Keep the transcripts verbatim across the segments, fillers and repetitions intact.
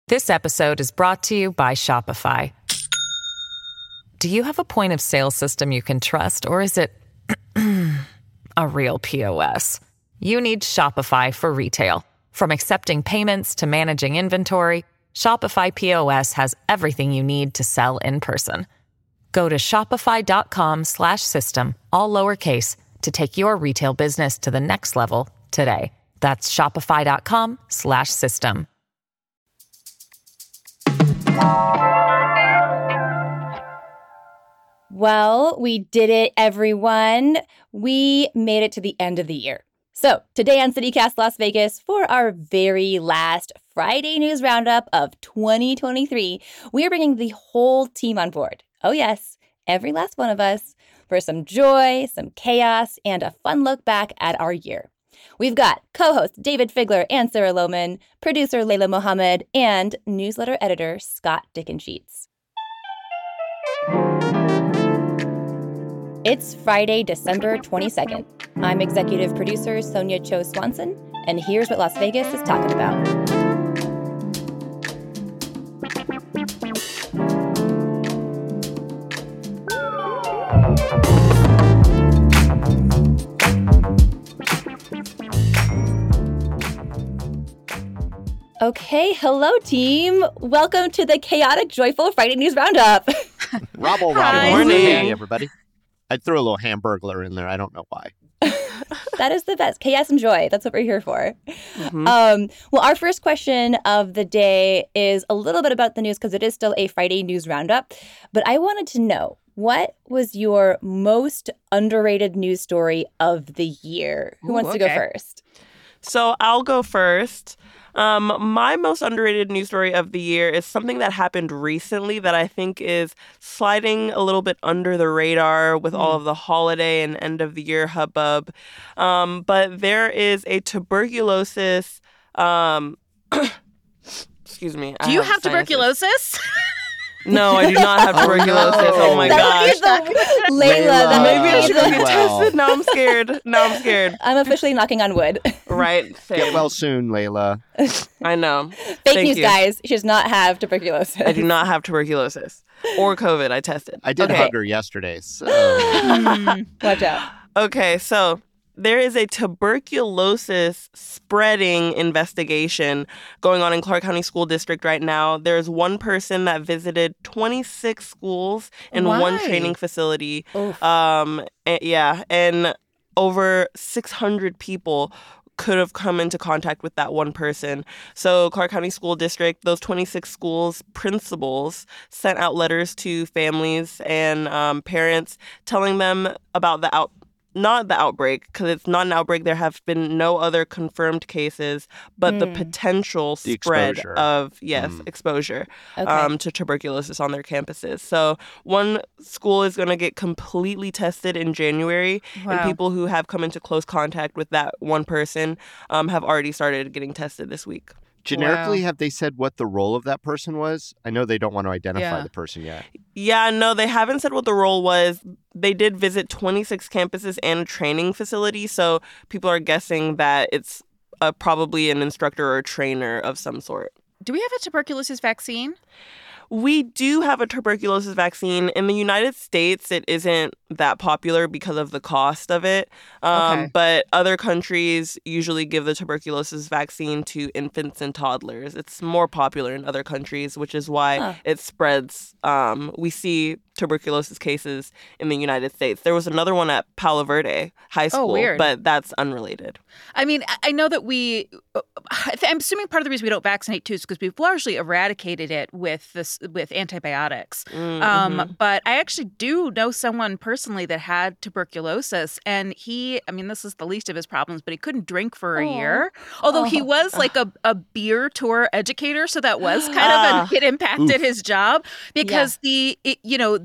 This episode is brought to you by Shopify. Do you have a point of sale system you can trust, or is it a real P O S? You need Shopify for retail. From accepting payments to managing inventory, Shopify P O S has everything you need to sell in person. Go to shopify.com slash system, all lowercase, to take your retail business to the next level today. That's shopify.com slash system. Well, we did it, everyone. We made it to the end of the year. So today on CityCast Las Vegas, for our very last Friday news roundup of twenty twenty-three, we are bringing the whole team on board. Oh yes, every last one of us, for some joy, some chaos, and a fun look back at our year. We've got co-host David Figler and Sarah Lohman, producer Layla Mohammed, and newsletter editor Scott Dickensheets. It's Friday, December twenty-second. I'm executive producer Sonia Cho Swanson, and here's what Las Vegas is talking about. Okay, hello team. Welcome to the chaotic, joyful Friday News Roundup. Robble, robble. Morning, hey, everybody. I threw a little Hamburglar in there. I don't know why. That is the best. Chaos and joy. That's what we're here for. Mm-hmm. Um, well, our first question of the day is a little bit about the news because it is still a Friday News Roundup. But I wanted to know, what was your most underrated news story of the year? Who Ooh, wants to okay. go first? So I'll go first. Um, my most underrated news story of the year is something that happened recently that I think is sliding a little bit under the radar with mm. all of the holiday and end of the year hubbub. Um, but there is a tuberculosis. Um, excuse me. Do you have tuberculosis? No, I do not have tuberculosis. Oh, no. Oh my that gosh. The, Layla, Layla. Maybe I should go get well. tested. Now I'm scared. Now I'm scared. I'm officially knocking on wood. Right. Same. Get well soon, Layla. I know. Fake Thank news, you. guys. She does not have tuberculosis. I do not have tuberculosis or COVID. I tested. I did okay. hug her yesterday. So. Watch out. Okay, so there is a tuberculosis spreading investigation going on in Clark County School District right now. There's one person that visited twenty-six schools in Why? one training facility. Oof. Um, and, yeah, and over six hundred people could have come into contact with that one person. So Clark County School District, those twenty-six schools' principals sent out letters to families and um, parents telling them about the out. Not the outbreak, because it's not an outbreak. There have been no other confirmed cases, but mm. the potential the spread exposure. of, yes, mm. exposure okay. um, to tuberculosis on their campuses. So one school is going to get completely tested in January, wow. and people who have come into close contact with that one person um, have already started getting tested this week. Generically, wow. have they said what the role of that person was? I know they don't want to identify yeah. the person yet. Yeah, no, they haven't said what the role was. They did visit twenty-six campuses and a training facility, so people are guessing that it's uh, probably an instructor or a trainer of some sort. Do we have a tuberculosis vaccine? We do have a tuberculosis vaccine. In the United States, it isn't that popular because of the cost of it. Um, okay. But other countries usually give the tuberculosis vaccine to infants and toddlers. It's more popular in other countries, which is why huh. it spreads. Um, we see tuberculosis cases in the United States. There was another one at Palo Verde High School, oh, weird. but that's unrelated. I mean, I know that we, I'm assuming part of the reason we don't vaccinate too is because we've largely eradicated it with this with antibiotics. Mm-hmm. Um, but I actually do know someone personally that had tuberculosis, and he, I mean, this is the least of his problems, but he couldn't drink for a Aww. year. Although Aww. he was like a, a beer tour educator, so that was kind of, a, it impacted Oof. his job because yeah. the, it, you know,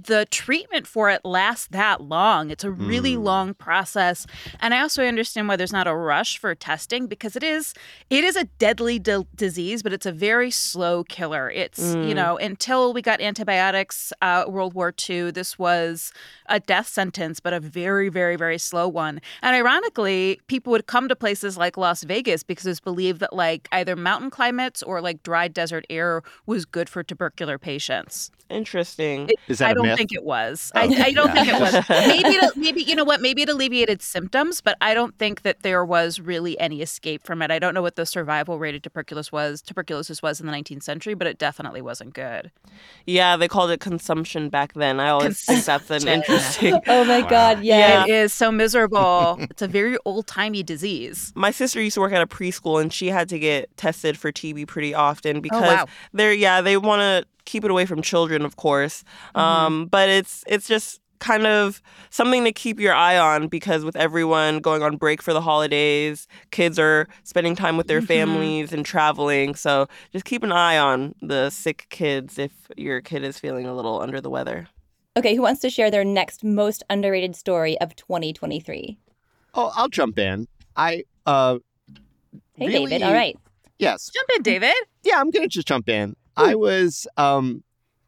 the treatment for it lasts that long. It's a really Mm. long process. And I also understand why there's not a rush for testing, because it is it is a deadly d- disease, but it's a very slow killer. It's, Mm. you know, until we got antibiotics, uh, World War Two, this was a death sentence, but a very, very, very slow one. And ironically, people would come to places like Las Vegas because it's believed that like either mountain climates or like dry desert air was good for tubercular patients. Interesting. It- Is that I a don't myth? think it was. Oh, I, I don't yeah. think it was. Maybe, it, maybe you know what? Maybe it alleviated symptoms, but I don't think that there was really any escape from it. I don't know what the survival rate of tuberculosis was. Tuberculosis was in the nineteenth century, but it definitely wasn't good. Yeah, they called it consumption back then. I always think that's an Consumption. interesting. Oh my Wow. God, yes. Yeah. It is so miserable. It's a very old timey disease. My sister used to work at a preschool, and she had to get tested for T B pretty often because wow. they're yeah they want to keep it away from children, of course. Mhm. Um, but it's it's just kind of something to keep your eye on, because with everyone going on break for the holidays, kids are spending time with their Mhm. families and traveling. So just keep an eye on the sick kids if your kid is feeling a little under the weather. Okay, who wants to share their next most underrated story of twenty twenty-three? Oh, I'll jump in. I uh, Hey, really, David. All right. Yes. Jump in, David. Yeah, I'm gonna just jump in. I was um,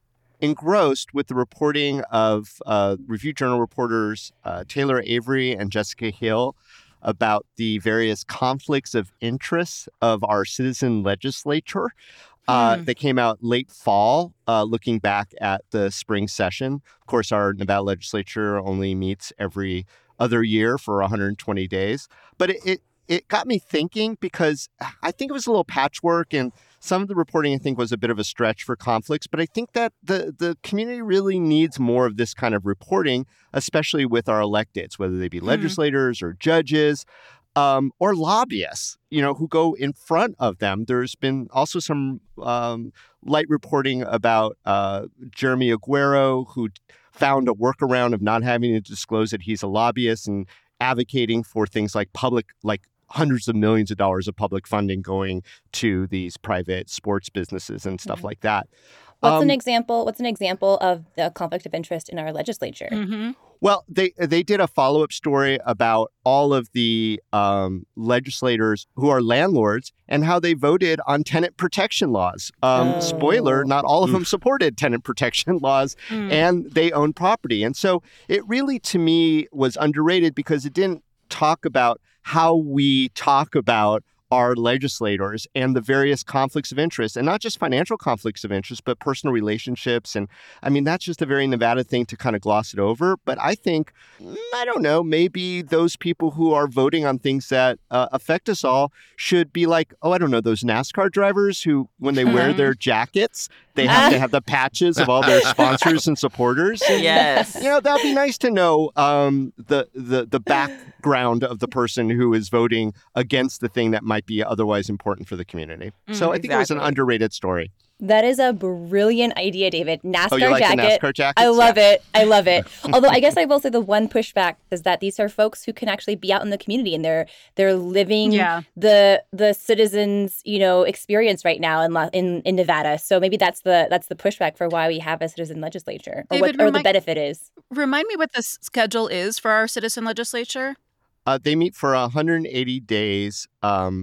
engrossed with the reporting of uh, Review Journal reporters uh, Taylor Avery and Jessica Hill about the various conflicts of interest of our citizen legislature. Uh, Hmm. They came out late fall, uh, looking back at the spring session. Of course, our Nevada legislature only meets every other year for one hundred twenty days. But it, it, it got me thinking, because I think it was a little patchwork, and some of the reporting, I think, was a bit of a stretch for conflicts. But I think that the, the community really needs more of this kind of reporting, especially with our electeds, whether they be Mhm. legislators or judges. Um, or lobbyists, you know, who go in front of them. There's been also some um, light reporting about uh, Jeremy Aguero, who found a workaround of not having to disclose that he's a lobbyist and advocating for things like public, like hundreds of millions of dollars of public funding going to these private sports businesses and stuff Mhm. like that. What's Um, an example? What's an example of the conflict of interest in our legislature? Mm-hmm. Well, they they did a follow-up story about all of the um, legislators who are landlords and how they voted on tenant protection laws. Um, Oh. Spoiler, not all of them supported tenant protection laws, Mm. and they own property. And so it really, to me, was underrated because it didn't talk about how we talk about our legislators and the various conflicts of interest, and not just financial conflicts of interest, but personal relationships. And I mean, that's just a very Nevada thing to kind of gloss it over. But I think, mm, I don't know, maybe those people who are voting on things that uh, affect us all should be like, oh, I don't know, those NASCAR drivers who, when they wear their jackets, they have to have the patches of all their sponsors and supporters. And, Yes. you know, that'd be nice to know um, the, the the background of the person who is voting against the thing that might be otherwise important for the community. So Mm, I think it was an exactly. underrated story. That is a brilliant idea, David. NASCAR Oh, you like jacket. the NASCAR jackets? I love Yeah. it. I love it. Although I guess I will say the one pushback is that these are folks who can actually be out in the community and they're they're living Yeah. the the citizens, you know, experience right now in La- in in Nevada. So maybe that's the that's the pushback for why we have a citizen legislature, or David, what or the remind- benefit is. Remind me what the s- schedule is for our citizen legislature. Uh, they meet for one hundred eighty days um,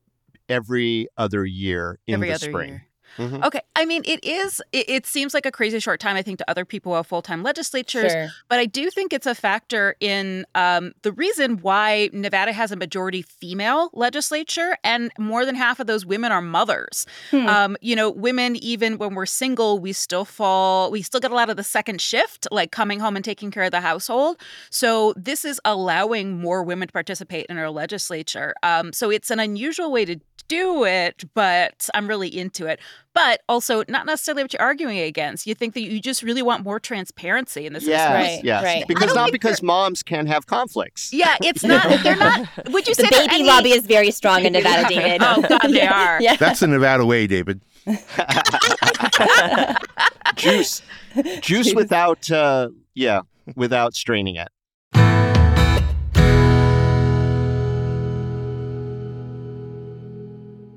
every other year in Every the other spring. year. Mhm. Okay. I mean, it is, it, it seems like a crazy short time, I think, to other people who have full time legislatures. Sure. But I do think it's a factor in um, the reason why Nevada has a majority female legislature, and more than half of those women are mothers. Hmm. Um, you know, women, even when we're single, we still fall, we still get a lot of the second shift, like coming home and taking care of the household. So this is allowing more women to participate in our legislature. Um, so it's an unusual way to do it, but I'm really into it. But also not necessarily what you're arguing against. You think that you just really want more transparency in this. Yes, Right, yes. right. I Because don't not think because moms can have conflicts. Yeah, it's not, they're not, would you The say they're baby any- lobby is very strong in Nevada, David. Oh, God, they are. Yeah. That's the Nevada way, David. Juice, juice without, uh, yeah, without straining it.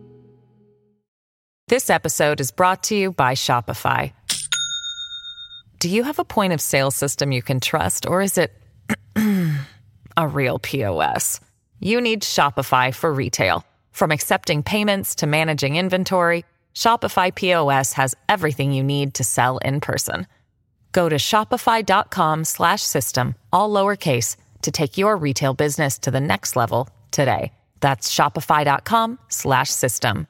This episode is brought to you by Shopify. Do you have a point of sale system you can trust, or is it a real P O S? You need Shopify for retail. From accepting payments to managing inventory, Shopify P O S has everything you need to sell in person. Go to shopify.com slash system, all lowercase, to take your retail business to the next level today. That's shopify.com slash system.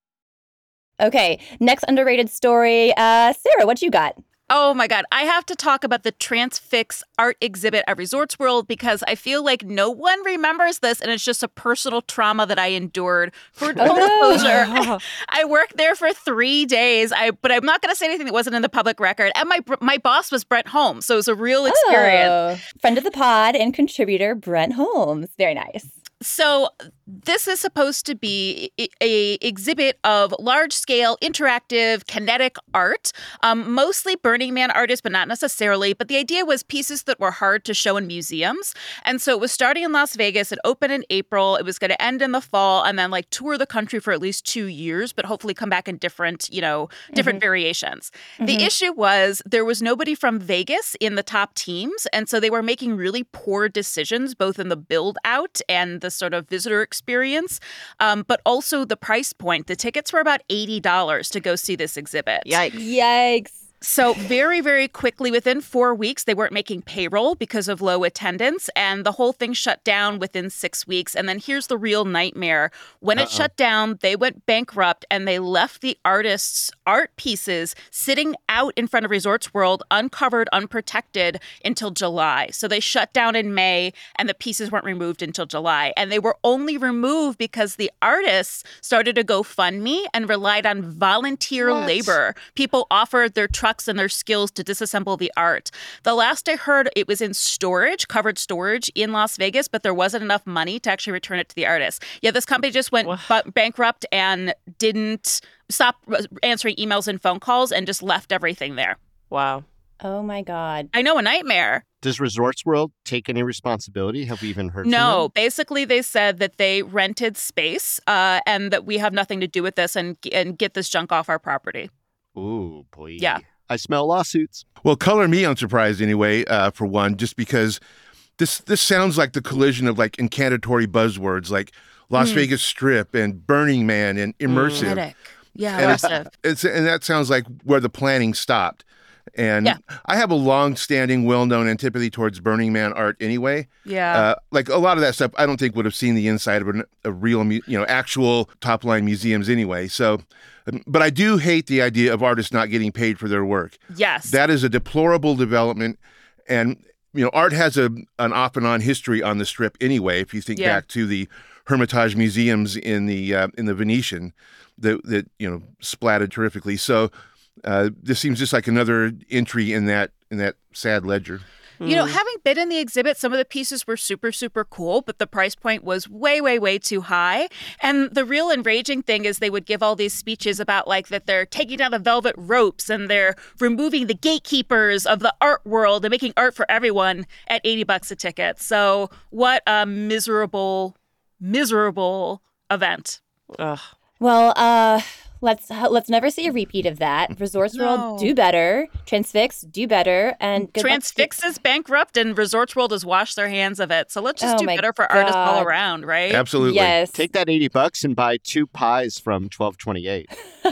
Okay, next underrated story. Uh, Sarah, what you got? Oh my God. I have to talk about the Transfix art exhibit at Resorts World because I feel like no one remembers this and it's just a personal trauma that I endured. For full disclosure, I worked there for three days, I, but I'm not going to say anything that wasn't in the public record. And my my boss was Brent Holmes, so it was a real experience. Oh, friend of the pod and contributor Brent Holmes. Very nice. So this is supposed to be a, a exhibit of large-scale, interactive, kinetic art, um, mostly Burning Man artists, but not necessarily. But the idea was pieces that were hard to show in museums. And so it was starting in Las Vegas. It opened in April. It was going to end in the fall and then like tour the country for at least two years, but hopefully come back in different, you know, different mm-hmm. variations. Mm-hmm. The issue was there was nobody from Vegas in the top teams. And so they were making really poor decisions, both in the build out and the sort of visitor experience, um, but also the price point. The tickets were about eighty dollars to go see this exhibit. Yikes. Yikes. So very, very quickly, within four weeks, they weren't making payroll because of low attendance, and the whole thing shut down within six weeks. And then here's the real nightmare. When Uh-oh. it shut down, they went bankrupt, and they left the artists' art pieces sitting out in front of Resorts World, uncovered, unprotected, until July. So they shut down in May, and the pieces weren't removed until July. And they were only removed because the artists started a GoFundMe and relied on volunteer what? labor. People offered their trucks and their skills to disassemble the art. The last I heard, it was in storage, covered storage in Las Vegas, but there wasn't enough money to actually return it to the artist. Yeah, this company just went b- bankrupt and didn't stop answering emails and phone calls and just left everything there. Wow. Oh my God. I know, a nightmare. Does Resorts World take any responsibility? Have we even heard no, from them? No, basically they said that they rented space uh, and that we have nothing to do with this and and get this junk off our property. Ooh, boy. Yeah. I smell lawsuits. Well, color me unsurprised anyway, uh, for one, just because this this sounds like the collision of like incantatory buzzwords like Las mm. Vegas Strip and Burning Man and immersive. Mm. Yeah, and immersive. It's, it's, and that sounds like where the planning stopped. And yeah. I have a long-standing, well-known antipathy towards Burning Man art anyway. Yeah. Uh, like a lot of that stuff, I don't think would have seen the inside of a, a real, you know, actual top-line museums anyway. So, but I do hate the idea of artists not getting paid for their work. Yes. That is a deplorable development. And, you know, art has a an off and on history on the Strip anyway. If you think yeah. back to the Hermitage museums in the uh, in the Venetian that, that, you know, splatted terrifically. So, Uh, this seems just like another entry in that in that sad ledger. You know, having been in the exhibit, some of the pieces were super, super cool, but the price point was way, way, way too high. And the real enraging thing is they would give all these speeches about like that they're taking down the velvet ropes and they're removing the gatekeepers of the art world and making art for everyone at eighty bucks a ticket. So what a miserable, miserable event. Ugh. Well, uh... Let's let's never see a repeat of that. Resorts no. World, do better. Transfix, do better. And good Transfix is bankrupt, and Resorts World has washed their hands of it. So let's just oh do better for God. artists all around, right? Absolutely. Yes. Take that eighty bucks and buy two pies from twelve twenty-eight.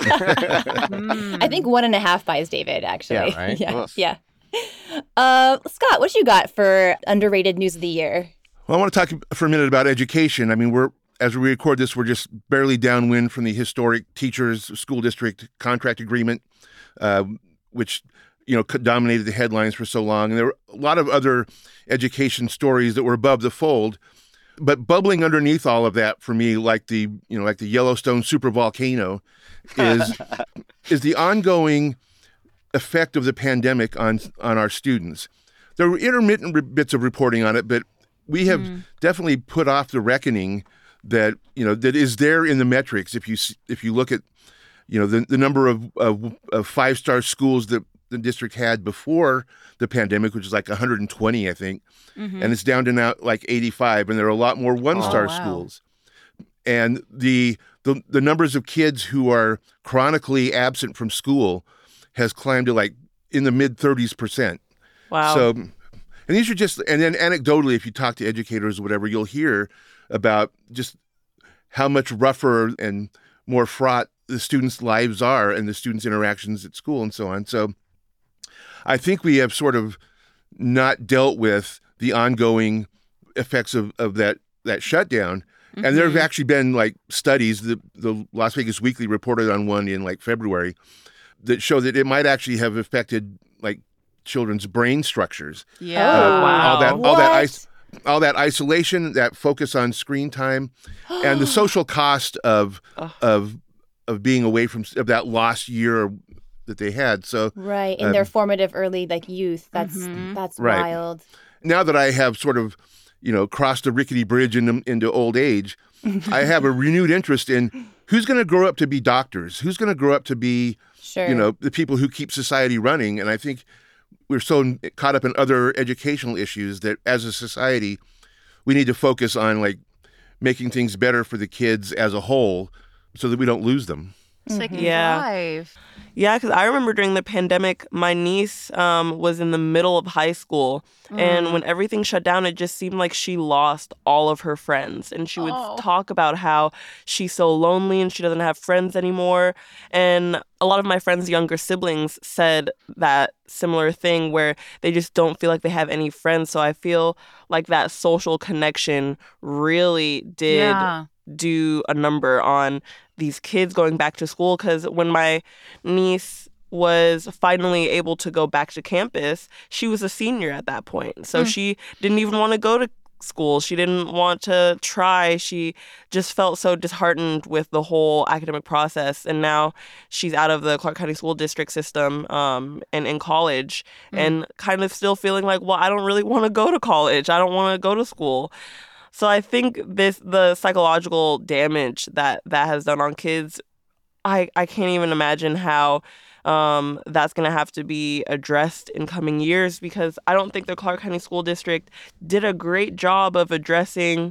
mm. I think one and a half buys David, actually. Yeah, right? yeah. yeah. Uh, Scott, what you got for underrated news of the year? Well, I want to talk for a minute about education. I mean, we're As we record this, we're just barely downwind from the historic teachers school district contract agreement, uh, which, you know, dominated the headlines for so long. And there were a lot of other education stories that were above the fold. But bubbling underneath all of that for me, like the, you know, like the Yellowstone supervolcano, is is the ongoing effect of the pandemic on on our students. There were intermittent re- bits of reporting on it, but we have mm. definitely put off the reckoning that, you know, that is there in the metrics. If you if you look at, you know, the, the number of, of, of five-star schools that the district had before the pandemic, which is like one hundred twenty, I think, mm-hmm. and it's down to now like eighty-five, and there are a lot more one-star oh, wow. schools. And the, the the numbers of kids who are chronically absent from school has climbed to like in the mid thirties percent. Wow. So, and these are just, and then anecdotally, if you talk to educators or whatever, you'll hear about just how much rougher and more fraught the students' lives are and the students' interactions at school and so on. So I think we have sort of not dealt with the ongoing effects of, of that, that shutdown. Mm-hmm. And there have actually been like studies, the, the Las Vegas Weekly reported on one in like February that show that it might actually have affected like children's brain structures. Yeah. Oh, wow. All that, all What? that, is, all that isolation, that focus on screen time, and the social cost of of of being away from of that lost year that they had. So Right. In um, their formative early like youth. That's Mhm. that's Right. wild. now that I have sort of, you know, crossed the rickety bridge into, into old age, I have a renewed interest in who's going to grow up to be doctors, who's going to grow up to be, Sure. you know, the people who keep society running. And I think we're so caught up in other educational issues that as a society, we need to focus on like making things better for the kids as a whole so that we don't lose them. It's like Yeah. drive. Yeah, because I remember during the pandemic, my niece um, was in the middle of high school. And when everything shut down, it just seemed like she lost all of her friends. And she would Oh. talk about how she's so lonely and she doesn't have friends anymore. And a lot of my friends' younger siblings said that similar thing where they just don't feel like they have any friends. So I feel like that social connection really did Yeah. do a number on these kids going back to school. Because when my niece was finally able to go back to campus, she was a senior at that point. So she didn't even want to go to school. She didn't want to try. She just felt so disheartened with the whole academic process. And now she's out of the Clark County School District system um, and in college and kind of still feeling like, well, I don't really want to go to college. I don't want to go to school. So I think this the psychological damage that that has done on kids, I, I can't even imagine how um, that's going to have to be addressed in coming years, because I don't think the Clark County School District did a great job of addressing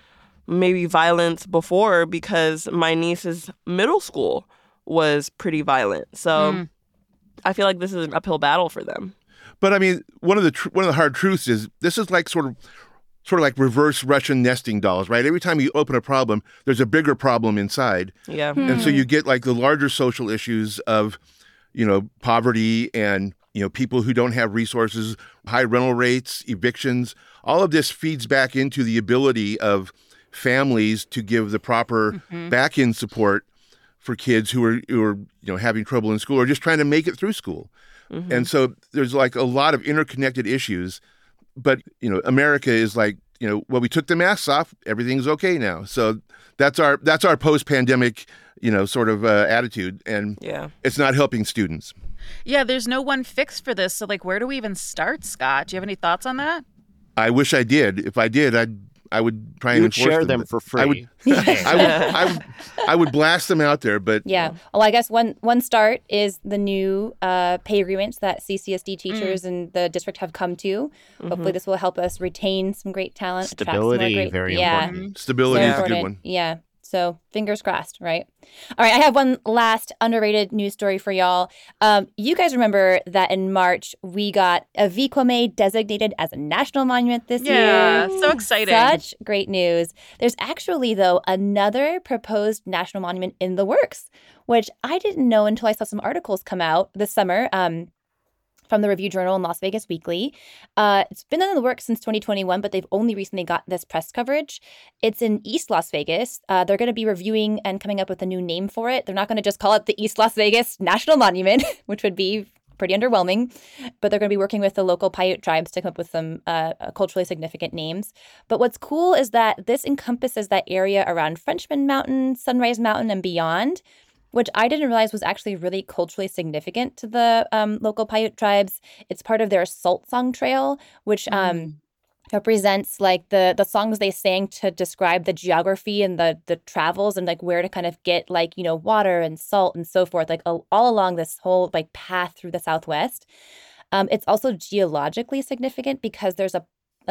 maybe violence before, because my niece's middle school was pretty violent. So Mm. I feel like this is an uphill battle for them. But I mean, one of the tr- one of the hard truths is this is like sort of sort of like reverse Russian nesting dolls, right? Every time you open a problem, there's a bigger problem inside. Yeah. And so you get like the larger social issues of, you know, poverty and, you know, people who don't have resources, high rental rates, evictions. All of this feeds back into the ability of families to give the proper back-end support for kids who are, who are, you know, having trouble in school or just trying to make it through school. And so there's like a lot of interconnected issues. But, you know, America is like, you know, well, we took the masks off, everything's okay now. So that's our that's our post-pandemic, you know, sort of uh, attitude. And Yeah. it's not helping students. Yeah, there's no one fix for this. So, like, where do we even start, Scott? Do you have any thoughts on that? I wish I did. If I did, I'd I would try and You would enforce share them. them for free. I would, I would, I would, I would blast them out there. But Yeah. Well, I guess one one start is the new uh, pay agreements that C C S D teachers and the district have come to. Hopefully, this will help us retain some great talent. attract some more Stability, great, very yeah, important. stability so is a good important. one. Yeah. So fingers crossed, right? All right, I have one last underrated news story for y'all. Um, you guys remember that in March we got Avi Kwame designated as a national monument this Yeah, year. so exciting. Such great news. There's actually, though, another proposed national monument in the works, which I didn't know until I saw some articles come out this summer. Um, from the Review Journal and Las Vegas Weekly. Uh, it's been in the works since twenty twenty-one, but they've only recently got this press coverage. It's in East Las Vegas. Uh, they're going to be reviewing and coming up with a new name for it. They're not going to just call it the East Las Vegas National Monument, which would be pretty underwhelming, but they're going to be working with the local Paiute tribes to come up with some uh, culturally significant names. But what's cool is that this encompasses that area around Frenchman Mountain, Sunrise Mountain, and beyond, which I didn't realize was actually really culturally significant to the um, local Paiute tribes. It's part of their Salt Song Trail, which um, represents like the the songs they sang to describe the geography and the the travels and like where to kind of get like, you know, water and salt and so forth, like all, all along this whole like path through the Southwest. Um, it's also geologically significant because there's a, a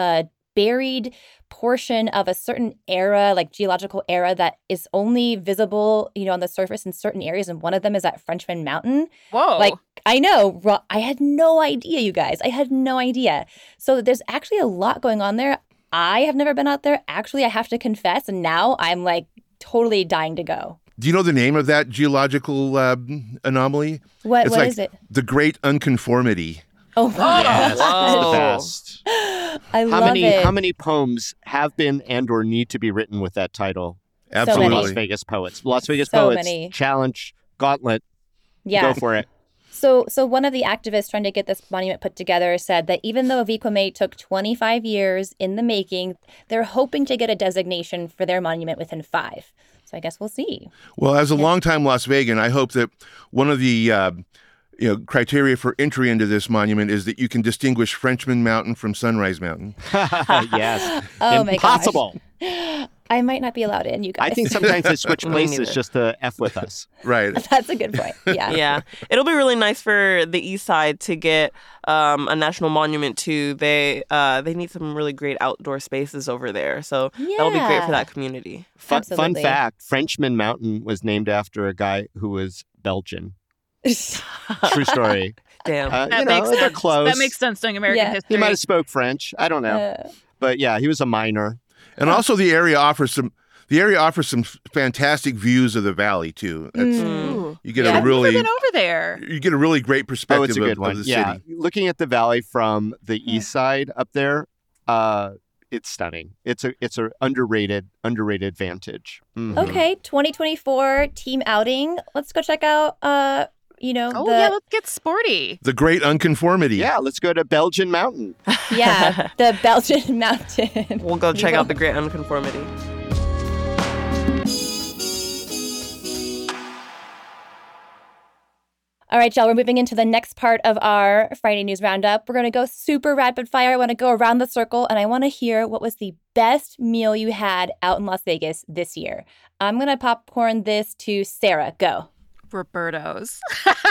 buried portion of a certain era, like geological era, that is only visible, you know, on the surface in certain areas. And one of them is at Frenchman Mountain. Whoa. Like, I know, ro- I had no idea, you guys. I had no idea. So there's actually a lot going on there. I have never been out there. Actually, I have to confess. And now I'm like totally dying to go. Do you know the name of that geological uh, anomaly? What it's What like is it? the Great Unconformity. Oh, wow. Yes, it's the Whoa. best. I How love many it. how many poems have been and or need to be written with that title? many. Absolutely. Las Vegas poets. Las Vegas So poets many. challenge gauntlet. Yeah. Go for it. So, so one of the activists trying to get this monument put together said that even though Viquame took twenty-five years in the making, they're hoping to get a designation for their monument within five. So I guess we'll see. Well, as a longtime Las Vegan, I hope that one of the uh, you know criteria for entry into this monument is that you can distinguish Frenchman Mountain from Sunrise Mountain. Yes. Oh my gosh. Impossible. I might not be allowed in, you guys. I think sometimes they switch Me places neither. just to F with us. Right. That's a good point. Yeah. Yeah, it'll be really nice for the East Side to get um, a national monument too. They uh, they need some really great outdoor spaces over there, so that'll be great Yeah. for that community. Fun, fun Absolutely. fact, Frenchman Mountain was named after a guy who was Belgian. True story. Damn. Uh, That you know, makes they're sense. close. That makes sense during American Yeah. history. He might have spoke French. I don't know. Uh, But yeah, he was a miner. And also the area offers some the area offers some fantastic views of the valley too. That's, mm. Ooh. You get Yeah. a I've never really been over there. you get a really great perspective Oh, it's a good of, one. of the yeah. city. Looking at the valley from the Yeah. east side up there, uh, it's stunning. It's a it's a underrated underrated vantage. Mhm. Okay, twenty twenty-four team outing. Let's go check out, uh, you know, Oh the, yeah, let's get sporty. The Great Unconformity. Yeah, let's go to Belgian Mountain. yeah, the Belgian mountain. We'll go check out the Great Unconformity. All right, y'all, we're moving into the next part of our Friday News Roundup. We're going to go super rapid fire. I want to go around the circle, and I want to hear what was the best meal you had out in Las Vegas this year. I'm going to popcorn this to Sarah. Go. Roberto's.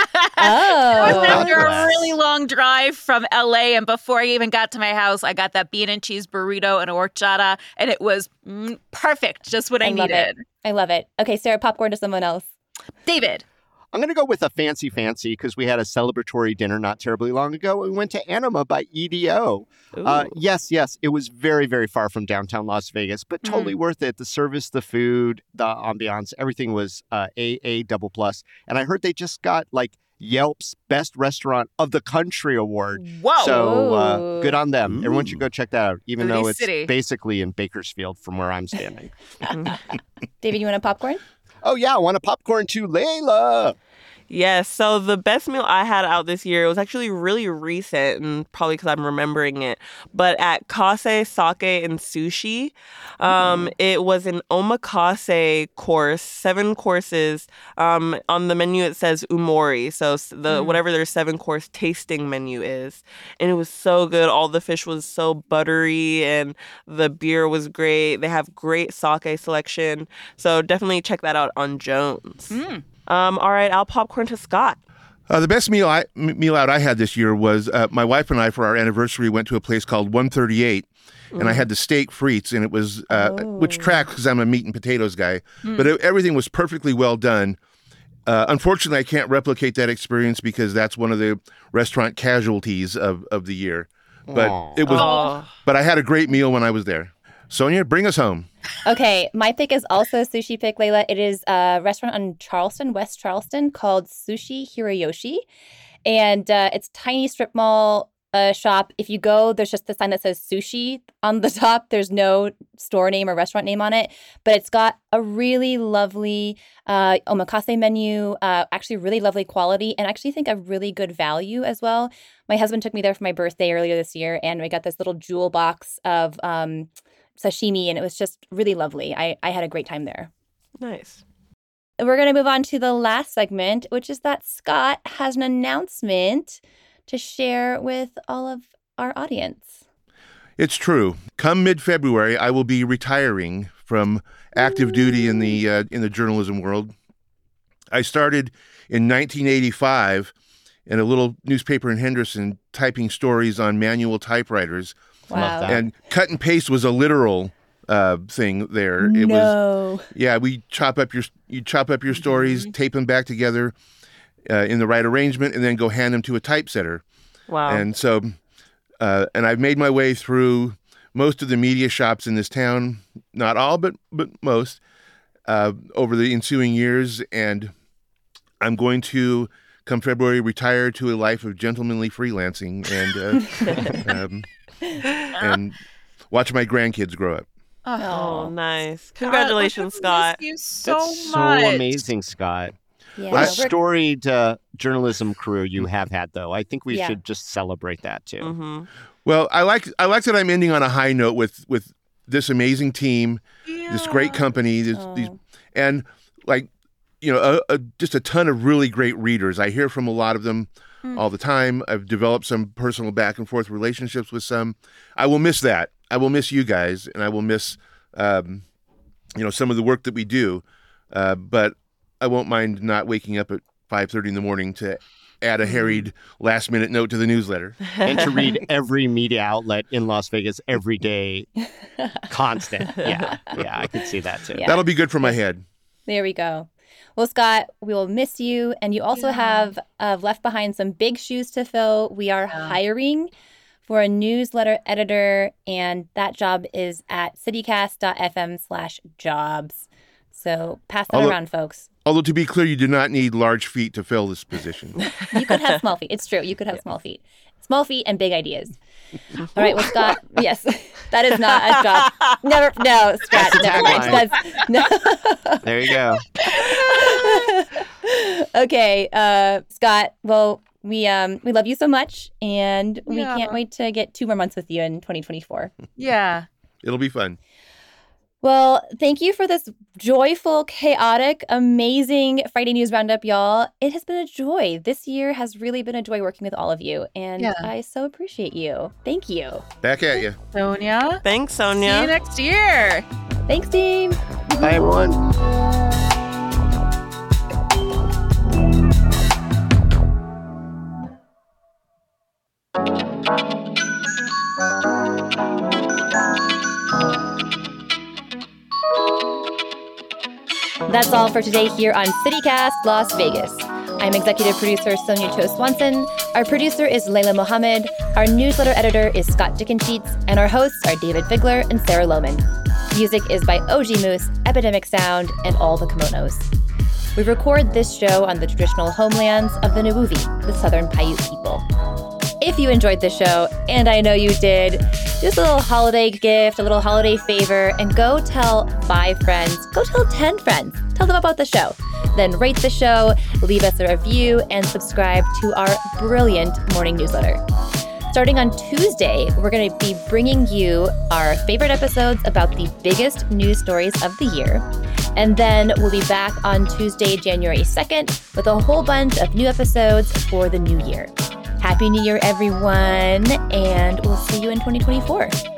Oh. After a bless. really long drive from L A, and before I even got to my house, I got that bean and cheese burrito and a horchata, and it was mm, perfect, just what I, I love needed. it. I love it. Okay, Sarah, popcorn to someone else. David. I'm going to go with a fancy fancy because we had a celebratory dinner not terribly long ago. We went to Anima by E D O. Uh, Ooh. yes, yes, it was very, very far from downtown Las Vegas, but totally worth it. The service, the food, the ambiance, everything was uh, A A double plus. And I heard they just got like Yelp's Best Restaurant of the Country award. Whoa. So uh, Ooh. good on them. Everyone Ooh. should go check that out, even Foodie though it's City. basically in Bakersfield from where I'm standing. David, you want a popcorn? Oh, yeah, I want a popcorn to Layla. Yes, so the best meal I had out this year was actually really recent, and probably because I'm remembering it. But at Kase Sake and Sushi, um, it was an omakase course, seven courses. Um, on the menu it says umori, so s- the whatever their seven course tasting menu is, and it was so good. All the fish was so buttery, and the beer was great. They have great sake selection, so definitely check that out on Jones. Mm. Um, all right, I'll popcorn to Scott. Uh, the best meal I m- meal out I had this year was uh, my wife and I for our anniversary went to a place called one thirty-eight, and I had the steak frites, and it was uh, which Oh. tracks because I'm a meat and potatoes guy, but it, everything was perfectly well done. Uh, unfortunately, I can't replicate that experience because that's one of the restaurant casualties of, of the year. But Aw. it was. Oh, But I had a great meal when I was there. Sonia, bring us home. Okay, my pick is also a sushi pick, Layla. It is a restaurant on Charleston, West Charleston, called Sushi Hiroyoshi. And uh, it's a tiny strip mall uh, shop. If you go, there's just the sign that says sushi on the top. There's no store name or restaurant name on it. But it's got a really lovely uh, omakase menu, uh, actually really lovely quality, and actually think a really good value as well. My husband took me there for my birthday earlier this year, and we got this little jewel box of um, sashimi, and it was just really lovely. I, I had a great time there. nice. We're going to move on to the last segment, which is that Scott has an announcement to share with all of our audience. It's true. Come mid-February, I will be retiring from active duty in the uh, in the journalism world. I started in nineteen eighty-five in a little newspaper in Henderson, typing stories on manual typewriters, Wow. Love that. And cut and paste was a literal uh, thing there. It was No. yeah, we chop up your you chop up your stories, tape them back together uh, in the right arrangement, and then go hand them to a typesetter. Wow. And so, uh, and I've made my way through most of the media shops in this town, not all, but but most, uh, over the ensuing years. And I'm going to, come February, retire to a life of gentlemanly freelancing and uh, um, and watch my grandkids grow up. Oh, nice. Congratulations, God, Scott. we miss you so That's much. so amazing, Scott. Yeah. What a we're- storied uh, journalism career you have had, though. I think we Yeah. should just celebrate that, too. Mm-hmm. Well, I like I like that I'm ending on a high note with with this amazing team, this great Yeah. company, this, Oh. these, and like you know, a, a, just a ton of really great readers. I hear from a lot of them all the time. I've developed some personal back and forth relationships with some. I will miss that. I will miss you guys, and I will miss um, you know some of the work that we do. Uh, but I won't mind not waking up at five thirty in the morning to add a harried last minute note to the newsletter. And to read every media outlet in Las Vegas every day, constant. Yeah, yeah, I could see that, too. Yeah. That'll be good for my head. There we go. Well, Scott, we will miss you. And you also Yeah. have uh, left behind some big shoes to fill. We are Yeah. hiring for a newsletter editor, and that job is at citycast.fm slash jobs. So pass that Although- around, folks. Although, to be clear, you do not need large feet to fill this position. You could have small feet. It's true. You could have small feet. Small feet and big ideas. All right. Well, Scott, yes, that is not a job. Never, no, Scott, That's the never mind. tagline. That's, no. There you go. Okay, uh, Scott. Well, we um we love you so much, and we Yeah. can't wait to get two more months with you in twenty twenty-four. Yeah. It'll be fun. Well, thank you for this joyful, chaotic, amazing Friday News Roundup, y'all. It has been a joy. This year has really been a joy working with all of you, and Yeah. I so appreciate you. Thank you. Back at you. Sonia. Thanks, See you Sonia. next year. Thanks, team. Bye, everyone. That's all for today here on CityCast Las Vegas. I'm executive producer Sonia Cho Swanson. Our producer is Layla Mohammed. Our newsletter editor is Scott Dickensheets. And our hosts are David Figler and Sarah Lohman. Music is by O G Moose, Epidemic Sound, and All the Kimonos. We record this show on the traditional homelands of the Nuuvi, the Southern Paiute people. If you enjoyed the show, and I know you did, just a little holiday gift, a little holiday favor, and go tell five friends, go tell ten friends, tell them about the show. Then rate the show, leave us a review, and subscribe to our brilliant morning newsletter. Starting on Tuesday, we're going to be bringing you our favorite episodes about the biggest news stories of the year. And then we'll be back on Tuesday, January second, with a whole bunch of new episodes for the new year. Happy New Year, everyone, and we'll see you in twenty twenty-four.